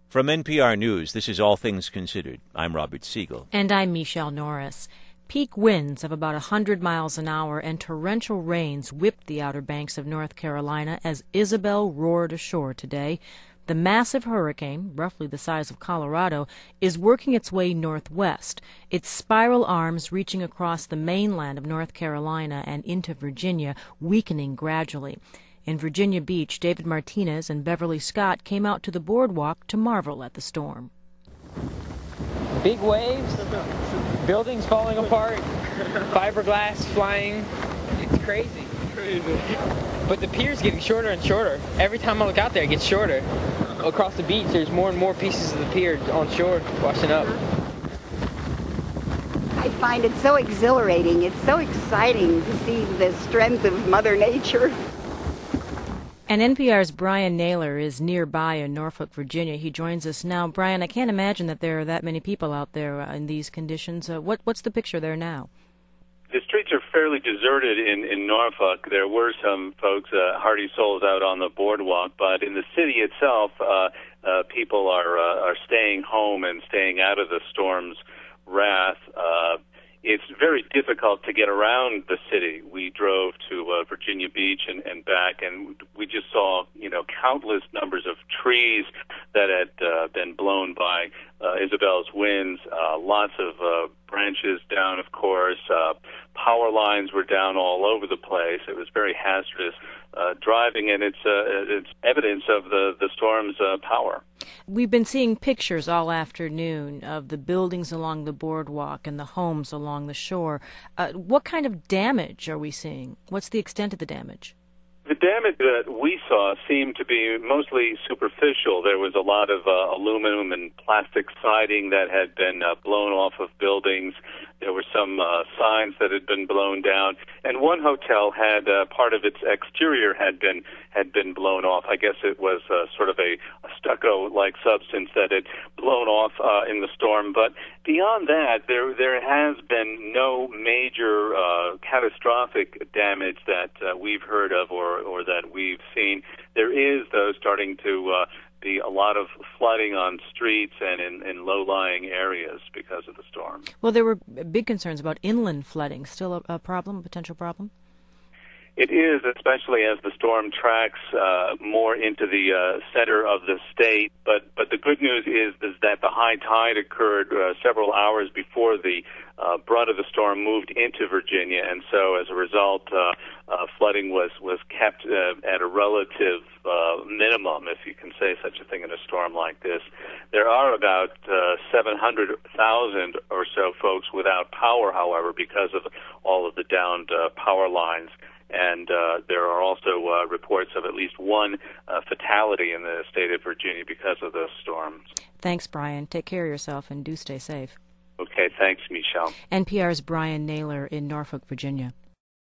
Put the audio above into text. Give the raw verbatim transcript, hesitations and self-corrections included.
From N P R News, this is All Things Considered. I'm Robert Siegel. And I'm Michelle Norris. Peak winds of about one hundred miles an hour and torrential rains whipped the Outer Banks of North Carolina as Isabel roared ashore today. The massive hurricane, roughly the size of Colorado, is working its way northwest, its spiral arms reaching across the mainland of North Carolina and into Virginia, weakening gradually. In Virginia Beach, David Martinez and Beverly Scott came out to the boardwalk to marvel at the storm. Big waves, buildings falling apart, fiberglass flying. It's crazy. Crazy. But the pier's getting shorter and shorter. Every time I look out there, it gets shorter. Across the beach, there's more and more pieces of the pier on shore washing up. I find it so exhilarating. It's so exciting to see the strength of Mother Nature. And N P R's Brian Naylor is nearby in Norfolk, Virginia. He joins us now. Brian, I can't imagine that there are that many people out there uh, in these conditions. Uh, what, what's the picture there now? The streets are fairly deserted in, in Norfolk. There were some folks, uh, hardy souls, out on the boardwalk, but in the city itself, uh, uh, people are uh, are staying home and staying out of the storm's wrath. Uh, it's very difficult to get around the city. We drove to uh, Virginia Beach and, and back, and we just saw, you know, countless numbers of trees that had uh, been blown by uh, Isabel's winds, uh, lots of uh, branches down, of course. Uh, power lines were down all over the place. It was very hazardous uh, driving, and it's uh, it's evidence of the, the storm's uh, power. We've been seeing pictures all afternoon of the buildings along the boardwalk and the homes along the shore. Uh, what kind of damage are we seeing? What's the extent of the damage? The damage that we saw seemed to be mostly superficial. There was a lot of uh, aluminum and plastic siding that had been uh, blown off of buildings. There were some uh, signs that had been blown down, and one hotel had uh, part of its exterior had been had been blown off. I guess it was uh, sort of a, a stucco-like substance that had blown off uh, in the storm. But beyond that, there there has been no major uh, catastrophic damage that uh, we've heard of or or that we've seen. There is, though, starting to uh, be a lot of flooding on streets and in, in low-lying areas because of the storm. Well, there were big concerns about inland flooding. Still a, a problem, a potential problem? It is, especially as the storm tracks uh, more into the uh, center of the state. But but the good news is, is that the high tide occurred uh, several hours before the uh, brunt of the storm moved into Virginia, and so as a result, uh, uh, flooding was was kept uh, at a relative uh, minimum, if you can say such a thing in a storm like this. There are about uh, seven hundred thousand or so folks without power, however, because of all of the downed uh, power lines. And uh, there are also uh, reports of at least one uh, fatality in the state of Virginia because of the storms. Thanks, Brian. Take care of yourself and do stay safe. Okay, thanks, Michelle. N P R's Brian Naylor in Norfolk, Virginia.